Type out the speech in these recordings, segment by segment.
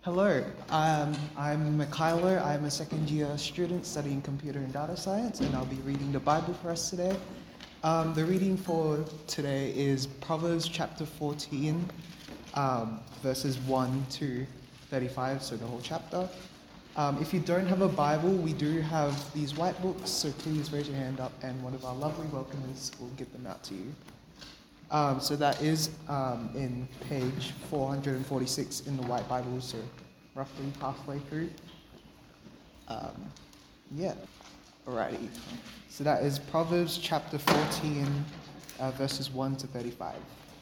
Hello, I'm Michaela. I'm a second year student studying computer and data science, and I'll be reading the Bible for us today. The reading for today is Proverbs chapter 14, verses 1 to 35, so the whole chapter. If you don't have a Bible, we do have these white books, so please raise your hand up and one of our lovely welcomers will get them out to you. So that is in page 446 in the White Bible, so roughly halfway through. Alrighty. So that is Proverbs chapter 14, verses 1 to 35.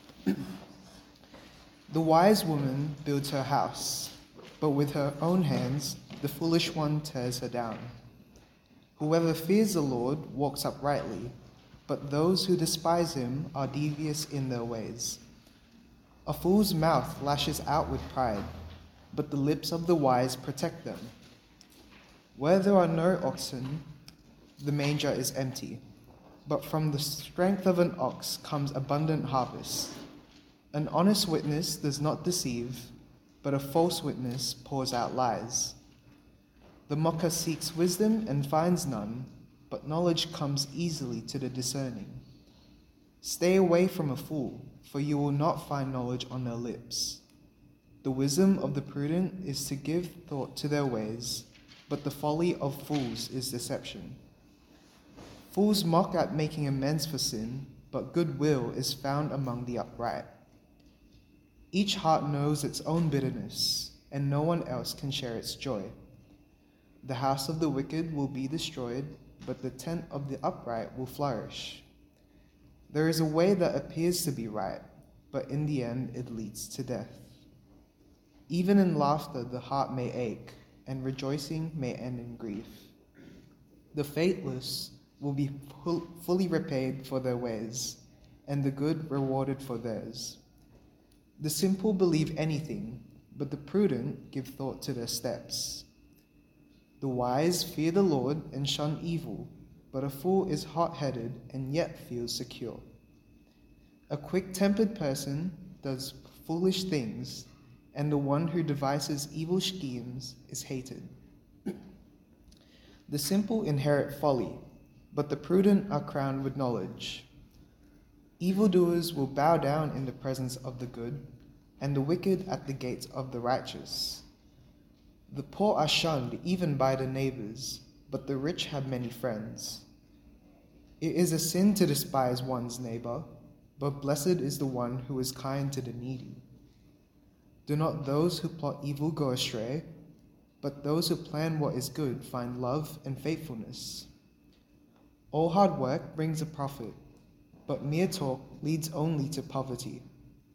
The wise woman builds her house, but with her own hands the foolish one tears her down. Whoever fears the Lord walks uprightly, but those who despise him are devious in their ways. A fool's mouth lashes out with pride, but the lips of the wise protect them. Where there are no oxen, the manger is empty, but from the strength of an ox comes abundant harvest. An honest witness does not deceive, but a false witness pours out lies. The mocker seeks wisdom and finds none, but knowledge comes easily to the discerning. Stay away from a fool, for you will not find knowledge on their lips. The wisdom of the prudent is to give thought to their ways, but the folly of fools is deception. Fools mock at making amends for sin, but goodwill is found among the upright. Each heart knows its own bitterness, and no one else can share its joy. The house of the wicked will be destroyed, but the tent of the upright will flourish. There is a way that appears to be right, but in the end it leads to death. Even in laughter the heart may ache, and rejoicing may end in grief. The faithless will be fully repaid for their ways, and the good rewarded for theirs. The simple believe anything, but the prudent give thought to their steps. The wise fear the Lord and shun evil, but a fool is hot-headed and yet feels secure. A quick-tempered person does foolish things, and the one who devises evil schemes is hated. The simple inherit folly, but the prudent are crowned with knowledge. Evildoers will bow down in the presence of the good, and the wicked at the gates of the righteous. The poor are shunned even by the neighbors, but the rich have many friends. It is a sin to despise one's neighbor, but blessed is the one who is kind to the needy. Do not those who plot evil go astray, but those who plan what is good find love and faithfulness. All hard work brings a profit, but mere talk leads only to poverty.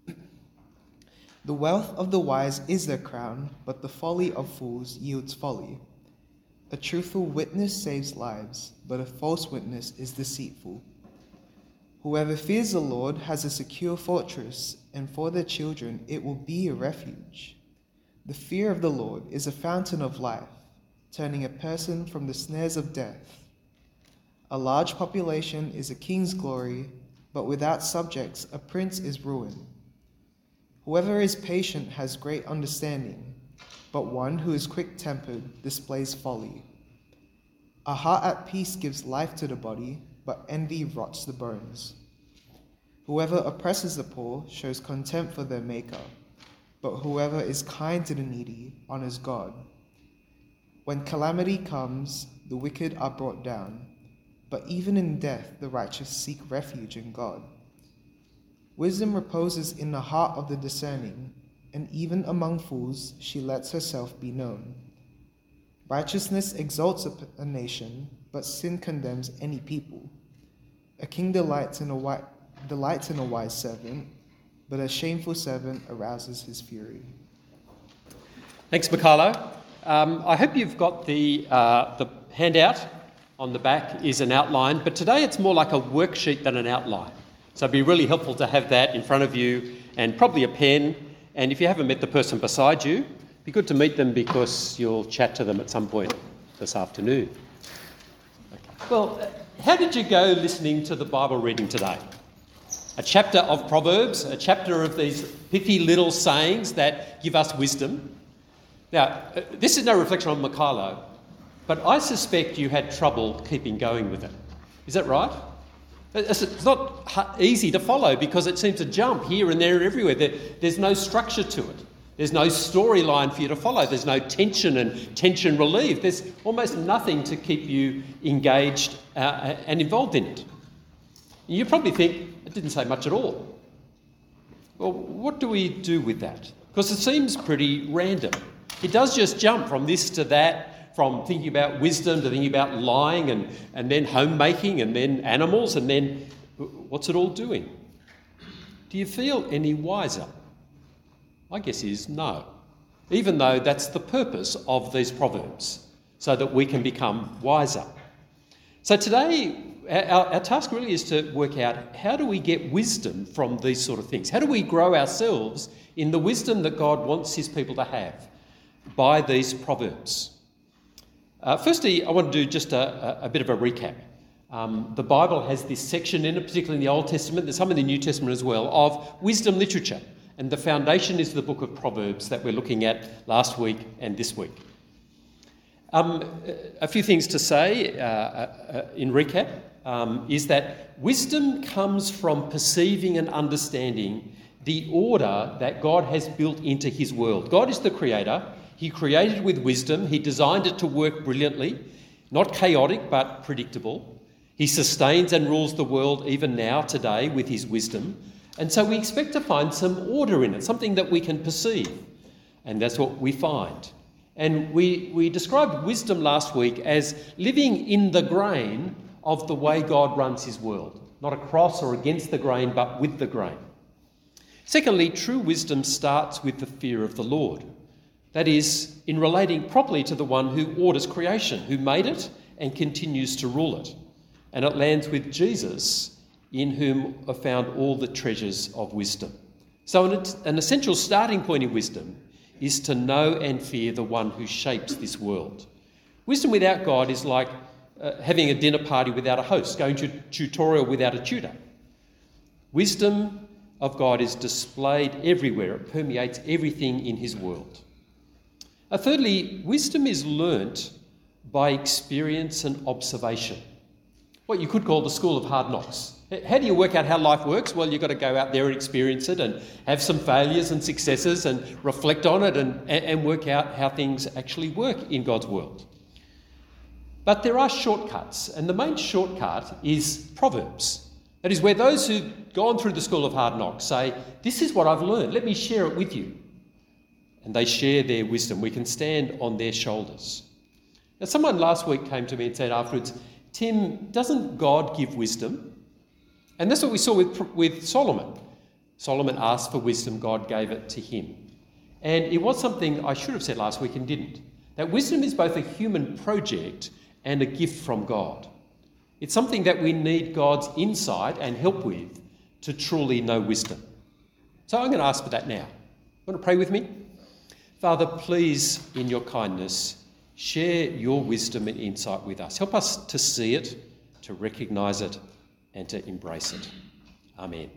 The wealth of the wise is their crown, but the folly of fools yields folly. A truthful witness saves lives, but a false witness is deceitful. Whoever fears the Lord has a secure fortress, and for their children it will be a refuge. The fear of the Lord is a fountain of life, turning a person from the snares of death. A large population is a king's glory, but without subjects a prince is ruin. Whoever is patient has great understanding, but one who is quick-tempered displays folly. A heart at peace gives life to the body, but envy rots the bones. Whoever oppresses the poor shows contempt for their maker, but whoever is kind to the needy honors God. When calamity comes, the wicked are brought down, but even in death the righteous seek refuge in God. Wisdom reposes in the heart of the discerning, and even among fools she lets herself be known. Righteousness exalts a nation, but sin condemns any people. A king delights in a wise servant, but a shameful servant arouses his fury. Thanks, Mikhailo. I hope you've got the handout. On the back is an outline, but today it's more like a worksheet than an outline. So it'd be really helpful to have that in front of you and probably a pen. And if you haven't met the person beside you, it'd be good to meet them because you'll chat to them at some point this afternoon. Okay. Well, how did you go listening to the Bible reading today? A chapter of Proverbs, a chapter of these pithy little sayings that give us wisdom. Now, this is no reflection on Mikhailo, but I suspect you had trouble keeping going with it. Is that right? It's not easy to follow because it seems to jump here and there and everywhere. There's no structure to it. There's no storyline for you to follow. There's no tension and tension relieved. There's almost nothing to keep you engaged and involved in it. You probably think, it didn't say much at all. Well, what do we do with that? Because it seems pretty random. It does just jump from this to that, from thinking about wisdom to thinking about lying and then homemaking and then animals and then what's it all doing? Do you feel any wiser? My guess is no, even though that's the purpose of these proverbs, so that we can become wiser. So today, our task really is to work out how do we get wisdom from these sort of things? How do we grow ourselves in the wisdom that God wants his people to have by these proverbs? Firstly, I want to do just a bit of a recap. The Bible has this section in it, particularly in the Old Testament, there's some in the New Testament as well, of wisdom literature. And the foundation is the book of Proverbs that we're looking at last week and this week. A few things to say in recap is that wisdom comes from perceiving and understanding the order that God has built into his world. God is the creator. He created with wisdom. He designed it to work brilliantly, not chaotic but predictable. He sustains and rules the world even now, today, with his wisdom. And so we expect to find some order in it, something that we can perceive. And that's what we find. And we described wisdom last week as living in the grain of the way God runs his world. Not across or against the grain, but with the grain. Secondly, true wisdom starts with the fear of the Lord. That is, in relating properly to the one who orders creation, who made it and continues to rule it. And it lands with Jesus, in whom are found all the treasures of wisdom. So an essential starting point in wisdom is to know and fear the one who shapes this world. Wisdom without God is like having a dinner party without a host, going to a tutorial without a tutor. Wisdom of God is displayed everywhere. It permeates everything in his world. Thirdly, wisdom is learnt by experience and observation. What you could call the school of hard knocks. How do you work out how life works? Well, you've got to go out there and experience it and have some failures and successes and reflect on it and work out how things actually work in God's world. But there are shortcuts, and the main shortcut is Proverbs. That is where those who've gone through the school of hard knocks say, this is what I've learned, let me share it with you. And they share their wisdom. We can stand on their shoulders. Now, someone last week came to me and said afterwards, Tim, doesn't God give wisdom? And that's what we saw with Solomon. Solomon asked for wisdom, God gave it to him. And it was something I should have said last week and didn't. That wisdom is both a human project and a gift from God. It's something that we need God's insight and help with to truly know wisdom. So I'm going to ask for that now. Want to pray with me? Father, please, in your kindness, share your wisdom and insight with us. Help us to see it, to recognise it, and to embrace it. Amen.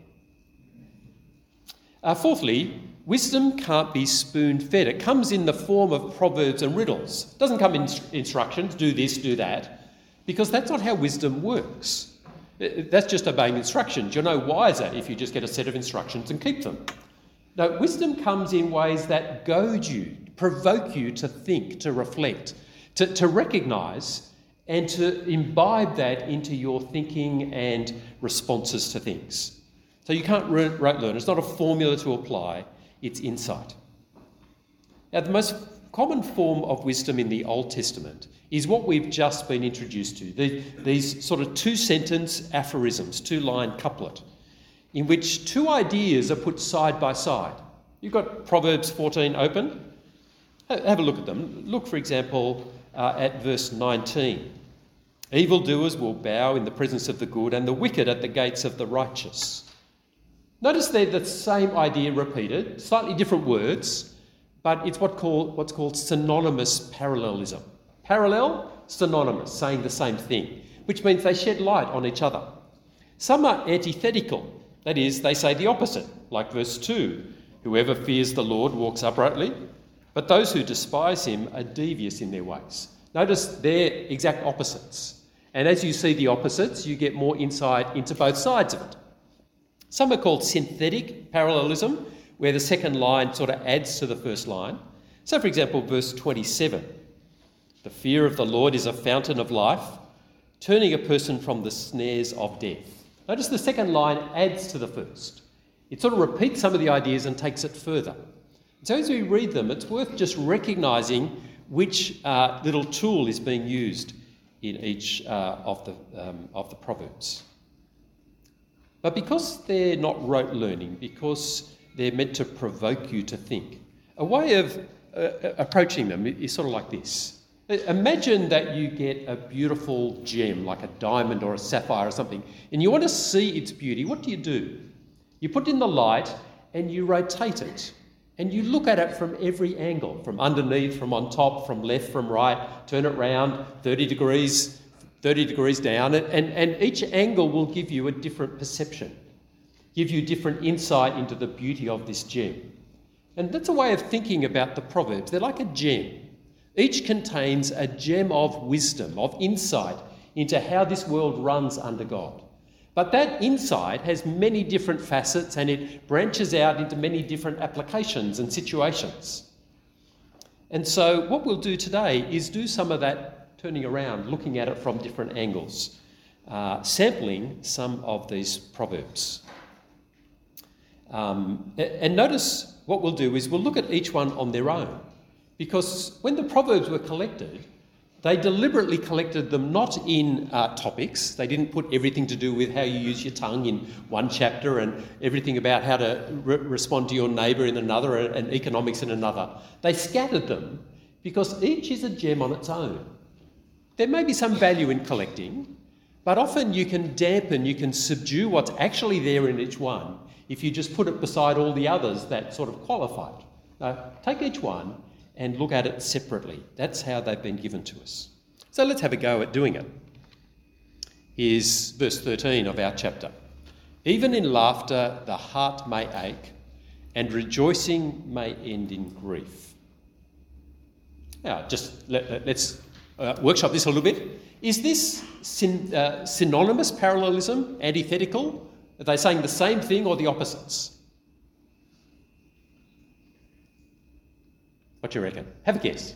Fourthly, wisdom can't be spoon-fed. It comes in the form of proverbs and riddles. It doesn't come in instructions, do this, do that, because that's not how wisdom works. That's just obeying instructions. You're no wiser if you just get a set of instructions and keep them. No, wisdom comes in ways that goad you, provoke you to think, to reflect, to recognise and to imbibe that into your thinking and responses to things. So you can't rote learn. It's not a formula to apply, it's insight. Now, the most common form of wisdom in the Old Testament is what we've just been introduced to, these sort of two-sentence aphorisms, two-line couplet, in which two ideas are put side by side. You've got Proverbs 14 open. Have a look at them. Look, for example, at verse 19. Evildoers will bow in the presence of the good, and the wicked at the gates of the righteous. Notice they're the same idea repeated, slightly different words, but it's what's called synonymous parallelism. Parallel, synonymous, saying the same thing, which means they shed light on each other. Some are antithetical, that is, they say the opposite, like verse 2. Whoever fears the Lord walks uprightly, But those who despise him are devious in their ways. Notice they're exact opposites. And as you see the opposites, you get more insight into both sides of it. Some are called synthetic parallelism, where the second line sort of adds to the first line. So, for example, verse 27, the fear of the Lord is a fountain of life, turning a person from the snares of death. Notice the second line adds to the first. It sort of repeats some of the ideas and takes it further. So as we read them, it's worth just recognising which little tool is being used in each of the Proverbs. But because they're not rote learning, because they're meant to provoke you to think, a way of approaching them is sort of like this. Imagine that you get a beautiful gem, like a diamond or a sapphire or something, and you want to see its beauty. What do? You put it in the light and you rotate it. And you look at it from every angle, from underneath, from on top, from left, from right, turn it round 30 degrees down, and each angle will give you a different perception, give you different insight into the beauty of this gem. And that's a way of thinking about the Proverbs. They're like a gem. Each contains a gem of wisdom, of insight into how this world runs under God. But that insight has many different facets and it branches out into many different applications and situations. And so what we'll do today is do some of that turning around, looking at it from different angles, sampling some of these Proverbs. And notice what we'll do is we'll look at each one on their own. Because when the Proverbs were collected, they deliberately collected them not in topics. They didn't put everything to do with how you use your tongue in one chapter and everything about how to respond to your neighbour in another and economics in another. They scattered them because each is a gem on its own. There may be some value in collecting, but often you can dampen, you can subdue what's actually there in each one if you just put it beside all the others that sort of qualified. Now, take each one and look at it separately. That's how they've been given to us. So let's have a go at doing it. Here's verse 13 of our chapter. Even in laughter the heart may ache, and rejoicing may end in grief. Now, just let's workshop this a little bit. Is this synonymous parallelism, antithetical? Are they saying the same thing or the opposites? What do you reckon? Have a guess.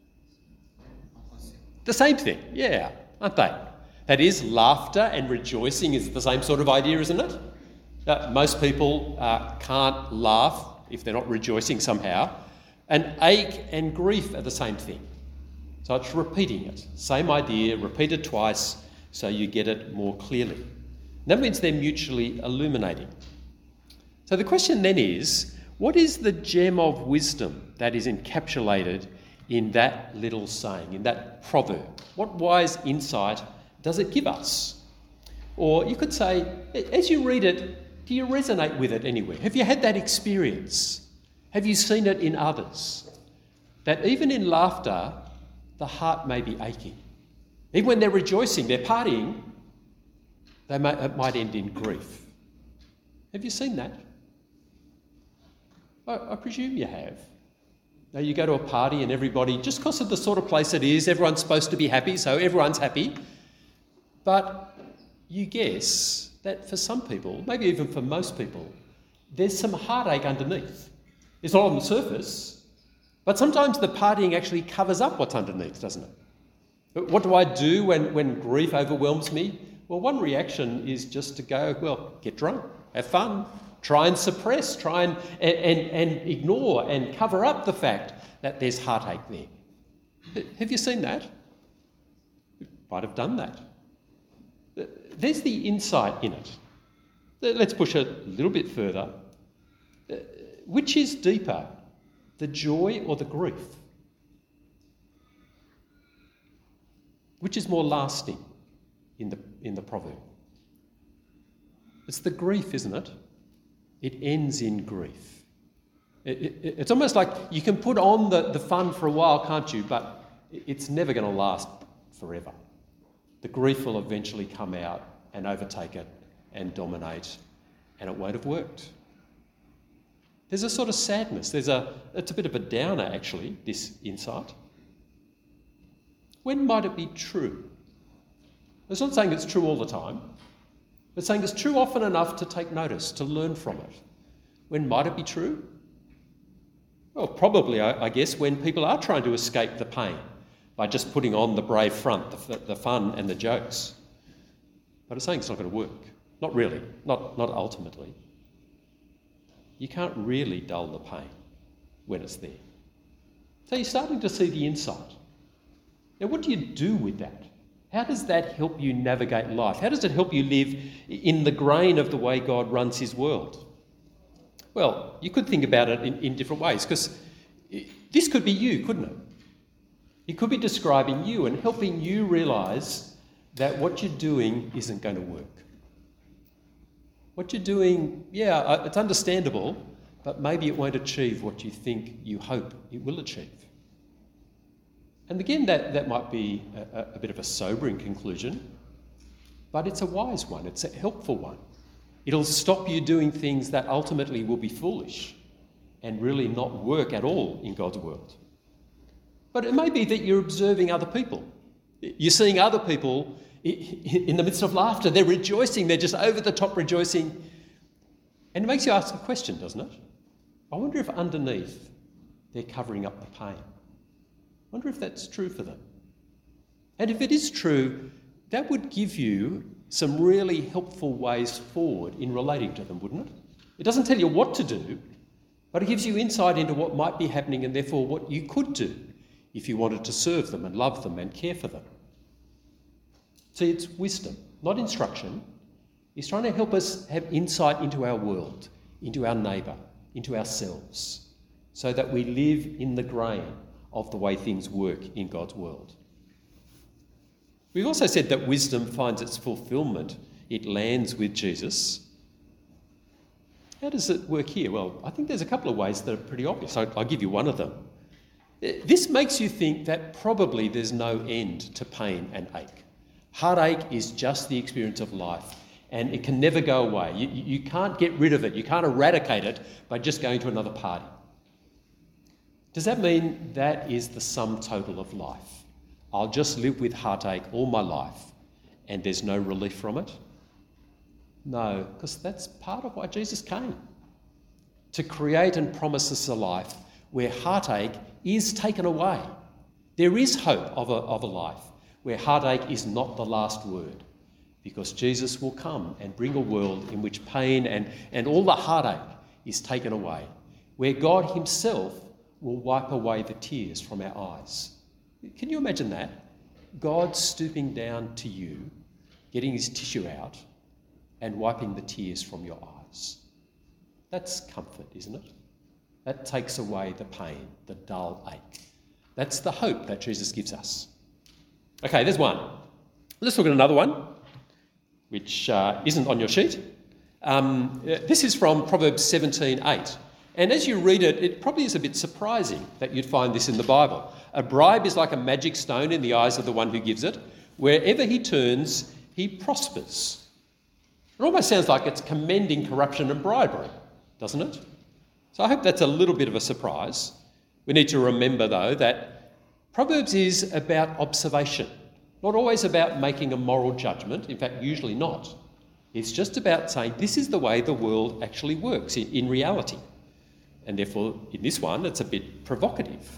The same thing, yeah, aren't they? That is, laughter and rejoicing is the same sort of idea, isn't it? Most people can't laugh if they're not rejoicing somehow. And ache and grief are the same thing. So it's repeating it. Same idea, repeated twice, so you get it more clearly. And that means they're mutually illuminating. So the question then is, what is the gem of wisdom that is encapsulated in that little saying, in that proverb? What wise insight does it give us? Or you could say, as you read it, do you resonate with it anywhere? Have you had that experience? Have you seen it in others? That even in laughter, the heart may be aching. Even when they're rejoicing, they're partying, it might end in grief. Have you seen that? I presume you have. Now you go to a party and everybody, just because of the sort of place it is, everyone's supposed to be happy, so everyone's happy. But you guess that for some people, maybe even for most people, there's some heartache underneath. It's not on the surface, but sometimes the partying actually covers up what's underneath, doesn't it? What do I do when grief overwhelms me? Well, one reaction is just to go, well, get drunk, have fun. Try and suppress, try and ignore and cover up the fact that there's heartache there. Have you seen that? You might have done that. There's the insight in it. Let's push it a little bit further. Which is deeper, the joy or the grief? Which is more lasting in the proverb? It's the grief, isn't it? It ends in grief. It's almost like you can put on the fun for a while, can't you? But it's never going to last forever. The grief will eventually come out and overtake it and dominate, and it won't have worked. There's a sort of sadness. It's a bit of a downer, actually, this insight. When might it be true? It's not saying it's true all the time. It's saying it's true often enough to take notice, to learn from it. When might it be true? Well, probably, I guess, when people are trying to escape the pain by just putting on the brave front, the fun and the jokes. But it's saying it's not going to work. Not really, not ultimately. You can't really dull the pain when it's there. So you're starting to see the insight. Now, what do you do with that? How does that help you navigate life? How does it help you live in the grain of the way God runs his world? Well, you could think about it in different ways, because this could be you, couldn't it? It could be describing you and helping you realise that what you're doing isn't going to work. What you're doing, it's understandable, but maybe it won't achieve what you think you hope it will achieve. And again, that might be a bit of a sobering conclusion, but it's a wise one, it's a helpful one. It'll stop you doing things that ultimately will be foolish and really not work at all in God's world. But it may be that you're observing other people. You're seeing other people in the midst of laughter. They're rejoicing. They're just over the top rejoicing. And it makes you ask a question, doesn't it? I wonder if underneath they're covering up the pain. I wonder if that's true for them. And if it is true, that would give you some really helpful ways forward in relating to them, wouldn't it? It doesn't tell you what to do, but it gives you insight into what might be happening and therefore what you could do if you wanted to serve them and love them and care for them. See, it's wisdom, not instruction. He's trying to help us have insight into our world, into our neighbour, into ourselves, so that we live in the grain of the way things work in God's world. We've also said that wisdom finds its fulfilment. It lands with Jesus. How does it work here? Well, I think there's a couple of ways that are pretty obvious. I'll give you one of them. This makes you think that probably there's no end to pain and ache. Heartache is just the experience of life, and it can never go away. You can't get rid of it. You can't eradicate it by just going to another party. Does that mean that is the sum total of life? I'll just live with heartache all my life and there's no relief from it? No, because that's part of why Jesus came. To create and promise us a life where heartache is taken away. There is hope of a life where heartache is not the last word, because Jesus will come and bring a world in which pain and all the heartache is taken away, where God himself will wipe away the tears from our eyes. Can you imagine that? God stooping down to you, getting his tissue out and wiping the tears from your eyes. That's comfort, isn't it? That takes away the pain, the dull ache. That's the hope that Jesus gives us. Okay, there's one. Let's look at another one, which isn't on your sheet. This is from Proverbs 17:8. And as you read it, it probably is a bit surprising that you'd find this in the Bible. A bribe is like a magic stone in the eyes of the one who gives it. Wherever he turns, he prospers. It almost sounds like it's commending corruption and bribery, doesn't it? So I hope that's a little bit of a surprise. We need to remember, though, that Proverbs is about observation, not always about making a moral judgment. In fact, usually not. It's just about saying this is the way the world actually works in reality. And therefore, in this one, it's a bit provocative.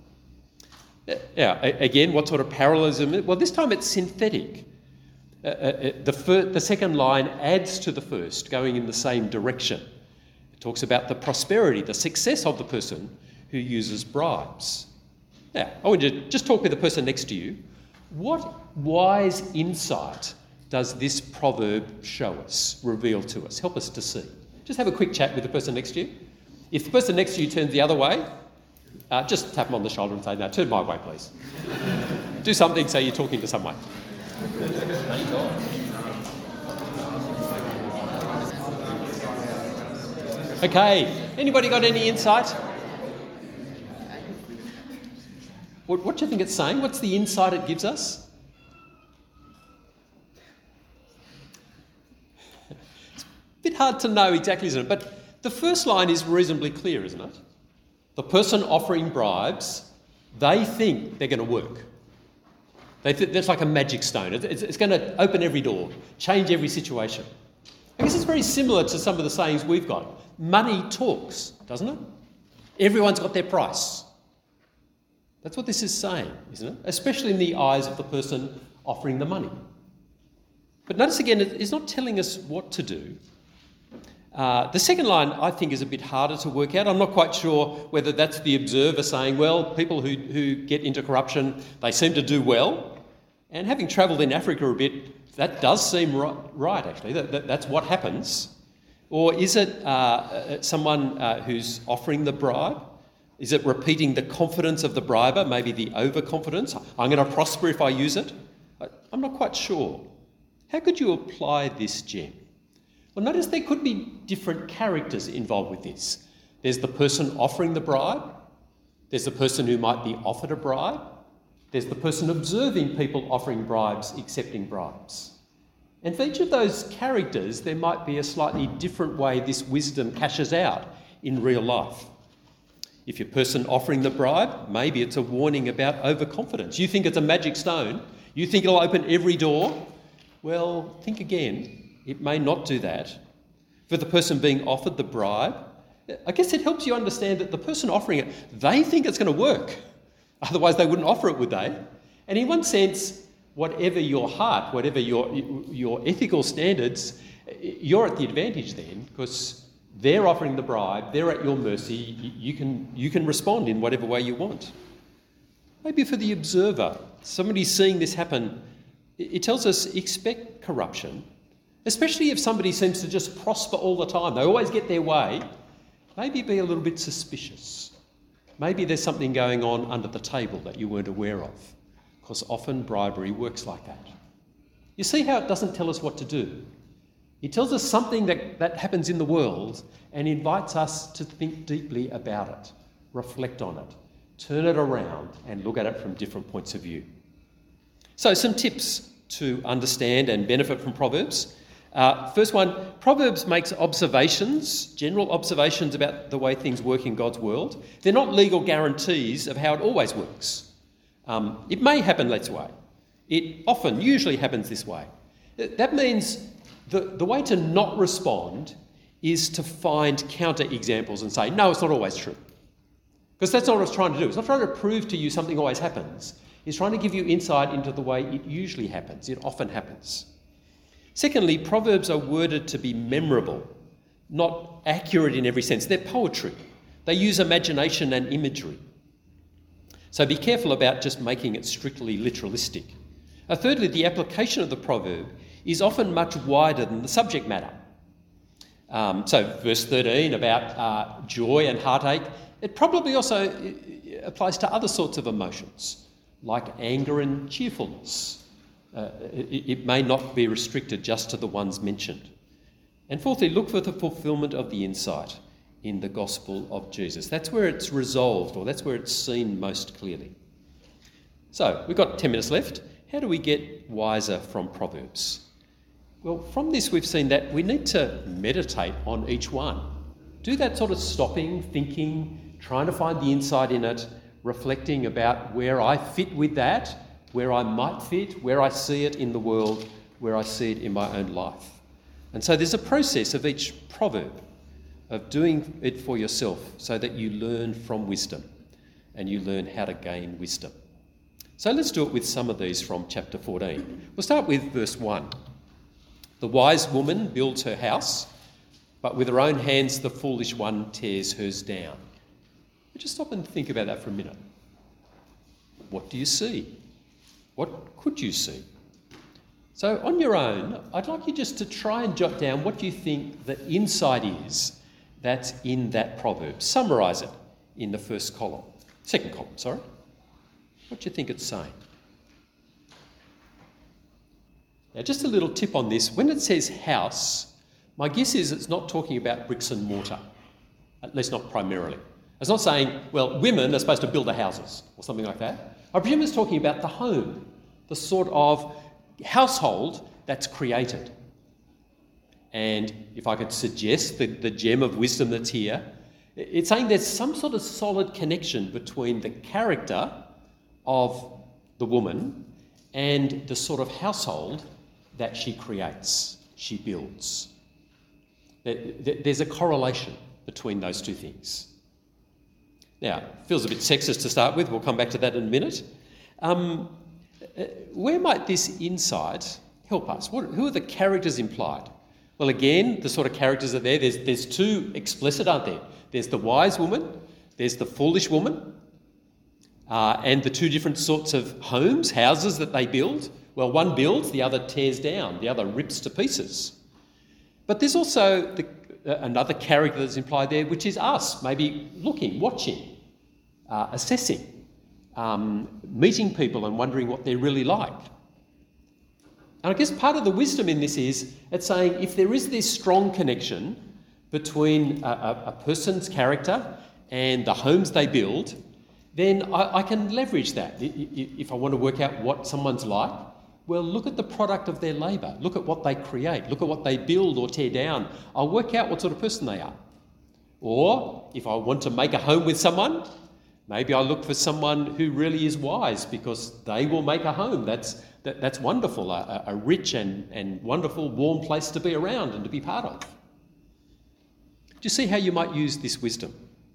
Now, again, what sort of parallelism? Well, this time it's synthetic. The second line adds to the first, going in the same direction. It talks about the prosperity, the success of the person who uses bribes. Now, I want you to just talk with the person next to you. What wise insight does this proverb show us, reveal to us, help us to see? Just have a quick chat with the person next to you. If the person next to you turns the other way, just tap them on the shoulder and say, no, turn my way, please. Do something so you're talking to someone. Okay, anybody got any insight? What do you think it's saying? What's the insight it gives us? It's a bit hard to know exactly, isn't it? But The first line is reasonably clear, isn't it? The person offering bribes, they think they're going to work. They think that's like a magic stone. It's going to open every door, change every situation. I guess it's very similar to some of the sayings we've got. Money talks, doesn't it? Everyone's got their price. That's what this is saying, isn't it? Especially in the eyes of the person offering the money. But notice again, it's not telling us what to do. The second line, I think, is a bit harder to work out. I'm not quite sure whether that's the observer saying, well, people who get into corruption, they seem to do well. And having travelled in Africa a bit, that does seem right, actually. That's what happens. Or is it someone who's offering the bribe? Is it repeating the confidence of the briber, maybe the overconfidence? I'm going to prosper if I use it? I'm not quite sure. How could you apply this gem? Well, notice there could be different characters involved with this. There's the person offering the bribe. There's the person who might be offered a bribe. There's the person observing people offering bribes, accepting bribes. And for each of those characters, there might be a slightly different way this wisdom cashes out in real life. If you're a person offering the bribe, maybe it's a warning about overconfidence. You think it's a magic stone. You think it'll open every door. Well, think again. It may not do that. For the person being offered the bribe, I guess it helps you understand that the person offering it, they think it's going to work. Otherwise, they wouldn't offer it, would they? And in one sense, whatever your heart, whatever your ethical standards, you're at the advantage then, because they're offering the bribe, they're at your mercy, you can respond in whatever way you want. Maybe for the observer, somebody seeing this happen, it tells us expect corruption, especially if somebody seems to just prosper all the time. They always get their way. Maybe be a little bit suspicious. Maybe there's something going on under the table that you weren't aware of, because often bribery works like that. You see how it doesn't tell us what to do? It tells us something that happens in the world and invites us to think deeply about it, reflect on it, turn it around and look at it from different points of view. So some tips to understand and benefit from Proverbs. First one, Proverbs makes observations, general observations about the way things work in God's world. They're not legal guarantees of how it always works. It may happen this way. It often, usually happens this way. That means the way to not respond is to find counter-examples and say, no, it's not always true. Because that's not what it's trying to do. It's not trying to prove to you something always happens. It's trying to give you insight into the way it usually happens. It often happens. Secondly, Proverbs are worded to be memorable, not accurate in every sense. They're poetry. They use imagination and imagery. So be careful about just making it strictly literalistic. Thirdly, the application of the proverb is often much wider than the subject matter. So verse 13 about joy and heartache, it probably also applies to other sorts of emotions, like anger and cheerfulness. It may not be restricted just to the ones mentioned. And fourthly, look for the fulfilment of the insight in the gospel of Jesus. That's where it's resolved, or that's where it's seen most clearly. So we've got 10 minutes left. How do we get wiser from Proverbs? Well, from this we've seen that we need to meditate on each one. Do that sort of stopping, thinking, trying to find the insight in it, reflecting about where I fit with that, where I might fit, where I see it in the world, where I see it in my own life. And so there's a process of each proverb, of doing it for yourself so that you learn from wisdom and you learn how to gain wisdom. So let's do it with some of these from chapter 14. We'll start with verse 1. The wise woman builds her house, but with her own hands the foolish one tears hers down. Just stop and think about that for a minute. What do you see? What could you see? So on your own, I'd like you just to try and jot down what you think the insight is that's in that proverb. Summarise it in the second column. What do you think it's saying? Now, just a little tip on this. When it says house, my guess is it's not talking about bricks and mortar, at least not primarily. It's not saying, well, women are supposed to build their houses or something like that. I presume it's talking about the home, the sort of household that's created. And if I could suggest the gem of wisdom that's here, it's saying there's some sort of solid connection between the character of the woman and the sort of household that she creates, she builds. There's a correlation between those two things. Now, it feels a bit sexist to start with. We'll come back to that in a minute. Where might this insight help us? Who are the characters implied? Well, again, the sort of characters are there. There's two explicit, aren't there? There's the wise woman, there's the foolish woman, and the two different sorts of houses that they build. Well, one builds, the other tears down, the other rips to pieces. But there's also another character that's implied there, which is us, maybe looking, watching, assessing, meeting people and wondering what they're really like. And I guess part of the wisdom in this is it's saying if there is this strong connection between a person's character and the homes they build, then I can leverage that. If I want to work out what someone's like, well, look at the product of their labour. Look at what they create. Look at what they build or tear down. I'll work out what sort of person they are. Or if I want to make a home with someone, maybe I look for someone who really is wise because they will make a home. That's wonderful, a rich and wonderful, warm place to be around and to be part of. Do you see how you might use this wisdom?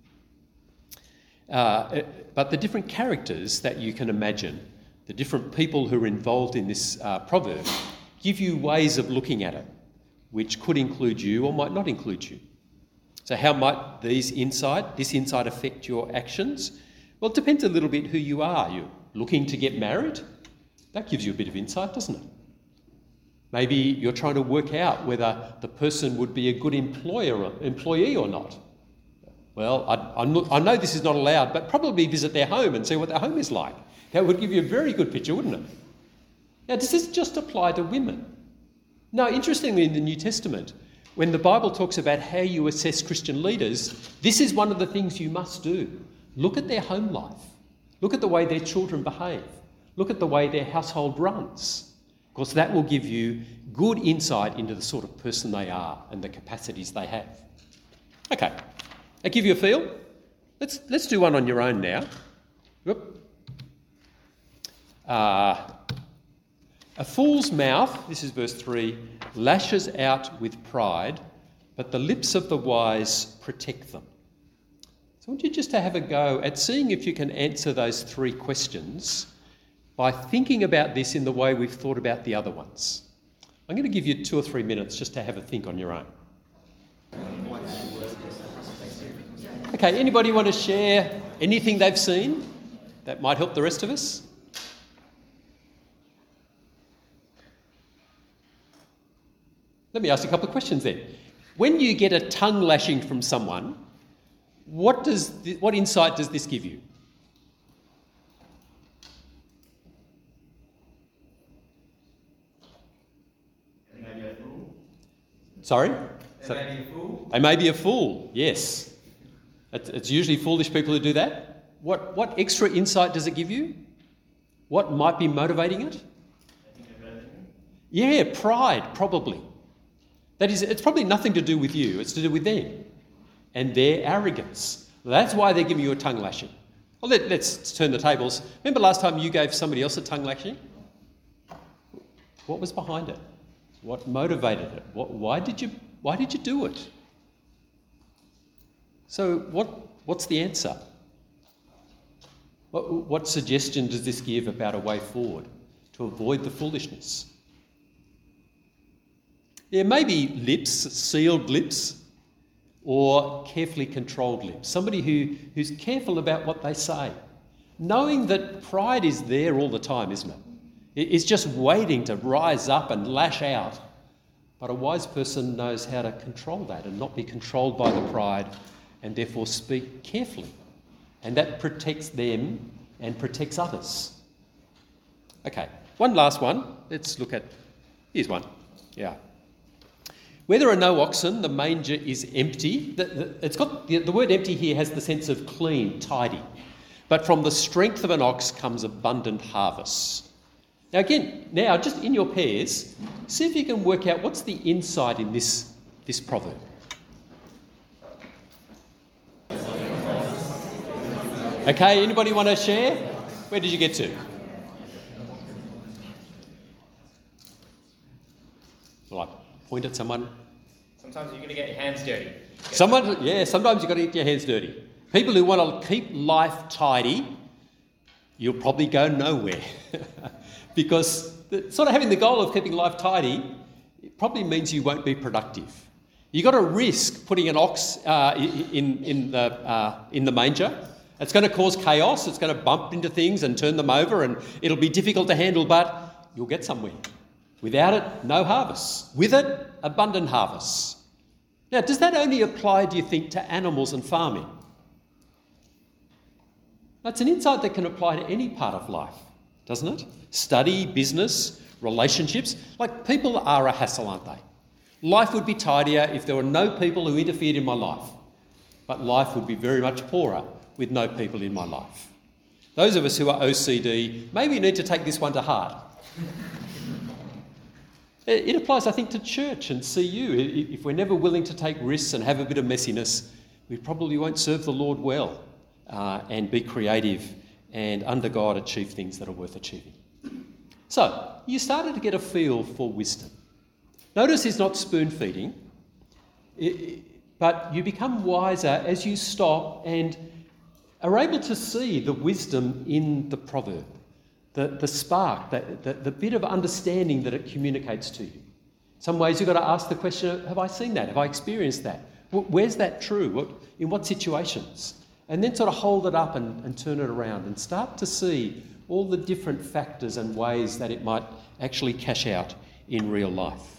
But the different characters that you can imagine, the different people who are involved in this proverb, give you ways of looking at it, which could include you or might not include you. So how might this insight affect your actions? Well, it depends a little bit who you are. You're looking to get married? That gives you a bit of insight, doesn't it? Maybe you're trying to work out whether the person would be a good employee or not. Well, I know this is not allowed, but probably visit their home and see what their home is like. That would give you a very good picture, wouldn't it? Now, does this just apply to women? No, interestingly, in the New Testament, when the Bible talks about how you assess Christian leaders, this is one of the things you must do. Look at their home life. Look at the way their children behave. Look at the way their household runs. Of course, that will give you good insight into the sort of person they are and the capacities they have. Okay, that give you a feel? Let's do one on your own now. Whoop. A fool's mouth, this is verse 3, lashes out with pride, but the lips of the wise protect them. So I want you just to have a go at seeing if you can answer those three questions by thinking about this in the way we've thought about the other ones. I'm going to give you 2 or 3 minutes just to have a think on your own. Okay, anybody want to share anything they've seen that might help the rest of us? Let me ask you a couple of questions then. When you get a tongue lashing from someone, what insight does this give you? They may be a fool. Sorry? They may be a fool. They may be a fool, yes. It's usually foolish people who do that. What extra insight does it give you? What might be motivating it? Yeah, pride, probably. That is, it's probably nothing to do with you. It's to do with them and their arrogance. That's why they're giving you a tongue lashing. Well, let's turn the tables. Remember last time you gave somebody else a tongue lashing? What was behind it? What motivated it? Why did you do it? So what's the answer? What suggestion does this give about a way forward to avoid the foolishness? There may be lips, sealed lips, or carefully controlled lips. Somebody who's careful about what they say, knowing that pride is there all the time, isn't it? It's just waiting to rise up and lash out. But a wise person knows how to control that and not be controlled by the pride and therefore speak carefully. And that protects them and protects others. Okay, one last one. Let's look at... Here's one. Yeah. Where there are no oxen, the manger is empty. It's got the word empty here has the sense of clean, tidy. But from the strength of an ox comes abundant harvest. Now again, now just in your pairs, see if you can work out what's the insight in this proverb. Okay, anybody want to share? Where did you get to? Well, I point at someone. Sometimes you're going to get your hands dirty. Sometimes you've got to get your hands dirty. People who want to keep life tidy, you'll probably go nowhere. Because sort of having the goal of keeping life tidy, it probably means you won't be productive. You've got to risk putting an ox in the manger. It's going to cause chaos. It's going to bump into things and turn them over, and it'll be difficult to handle, but you'll get somewhere. Without it, no harvests. With it, abundant harvests. Now, does that only apply, do you think, to animals and farming? That's an insight that can apply to any part of life, doesn't it? Study, business, relationships. Like, people are a hassle, aren't they? Life would be tidier if there were no people who interfered in my life. But life would be very much poorer with no people in my life. Those of us who are OCD maybe need to take this one to heart. It applies, I think, to church and CU. If we're never willing to take risks and have a bit of messiness, we probably won't serve the Lord well and be creative and under God achieve things that are worth achieving. So, you started to get a feel for wisdom. Notice he's not spoon-feeding, but you become wiser as you stop and are able to see the wisdom in the proverb, the spark, the bit of understanding that it communicates to you. Some ways you've got to ask the question, have I seen that? Have I experienced that? Where's that true? In what situations? And then sort of hold it up and turn it around and start to see all the different factors and ways that it might actually cash out in real life.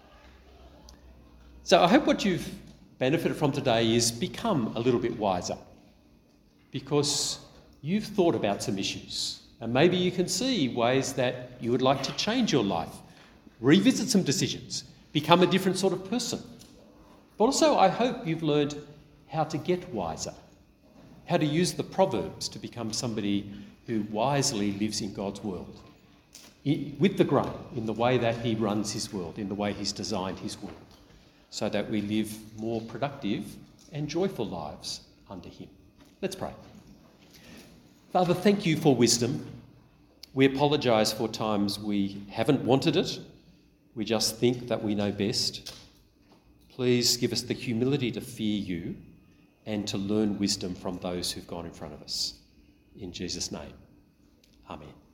So I hope what you've benefited from today is become a little bit wiser, because you've thought about some issues and maybe you can see ways that you would like to change your life, revisit some decisions, become a different sort of person. But also I hope you've learned how to get wiser, how to use the Proverbs to become somebody who wisely lives in God's world, with the grain, in the way that he runs his world, in the way he's designed his world, so that we live more productive and joyful lives under him. Let's pray. Father, thank you for wisdom. We apologise for times we haven't wanted it. We just think that we know best. Please give us the humility to fear you and to learn wisdom from those who've gone in front of us. In Jesus' name, amen.